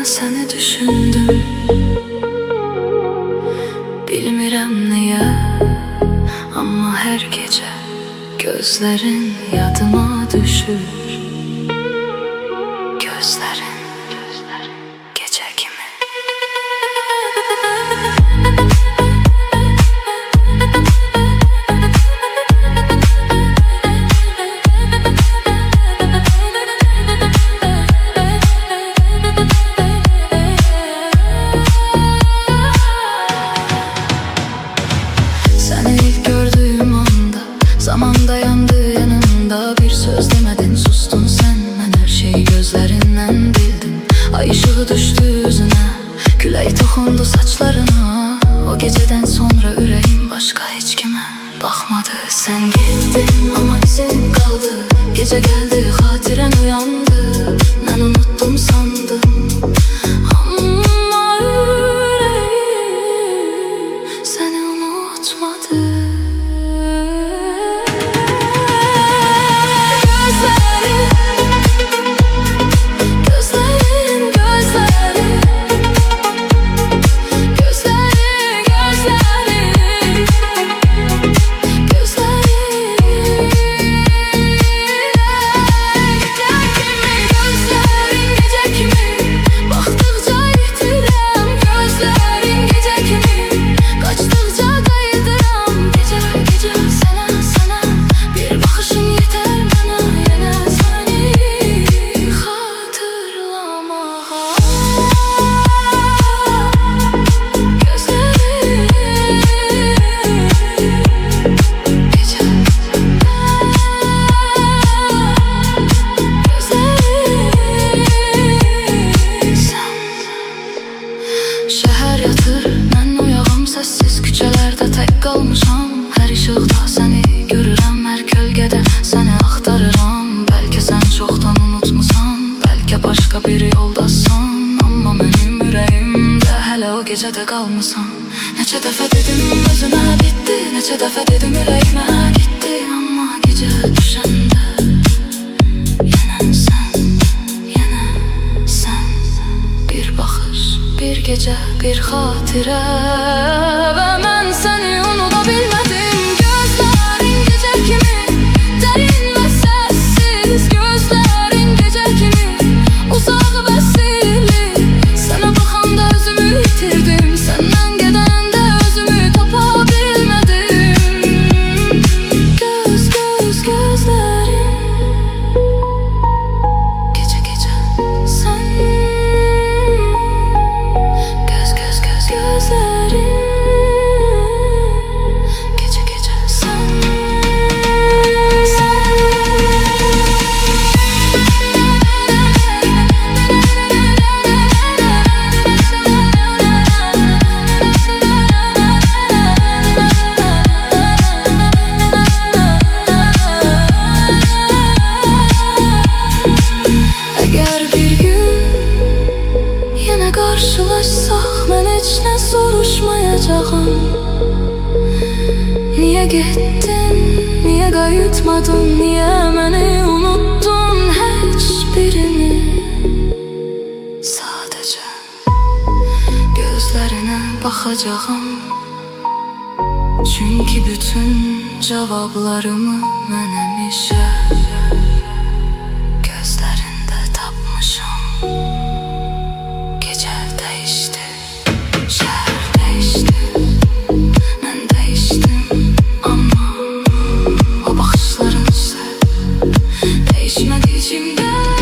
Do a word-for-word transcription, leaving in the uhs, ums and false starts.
seni düşündüm. Bilmirəm niye ama her gece gözlerin yadıma düşür. Gözlerin, gözlerin gece kimi. Seni ilk gördüğüm anda zaman dayandı yanımda. Bir söz demedin, sustun sen. Ben her şeyi gözlerinden bildim. Ay ışığı düştü yüzüne, küley tokundu saçlarına. O geceden sonra yüreğim başka hiç kime bakmadı. Sen gittin ama izin kaldı. Gece geldi hatiren uyandı. Ben unuttum sandım ama yüreğim seni unutmadı. Şəhər yatır, mən uyağım səssiz küçələrdə tək qalmışam. Hər işıqda səni görürəm, hər kölgədə səni axtarıram. Bəlkə sən çoxdan unutmusan, bəlkə başqa bir yoldasan. Amma mənim ürəyimdə hələ o gecədə qalmısan. Neçə dəfə dedim özümə bitdi, neçə dəfə dedim ürəyimə getdi. Amma gecə düşəndə yenə sən, yenə sən. Bir baxış, bir gece, bir xatirə və mən səni unuda bilmədim. Gözlərin gecə kimi dərin və səssiz, gözlərin gecə kimi uzaq və sirli. Sənə baxanda özümü itirdim, səndən gedəndə özümü tapa bilmədim. Göz, göz, gözlərin gecə, gecə sən. Gözlerin gece gece sen, sen. Eğer bir gün yine karşılaşsak, ben hiç ne soruşmayacağım. Niye gittin, niye kayıtmadın, niye beni unuttun hiçbirini. Sadece gözlerine bakacağım. Çünkü bütün cevaplarımı ben hemişe gözlerinde tapmışım. Gece değişti, şehir değişti, ben değiştim. Ama o bakışların ise değişmedi içimde.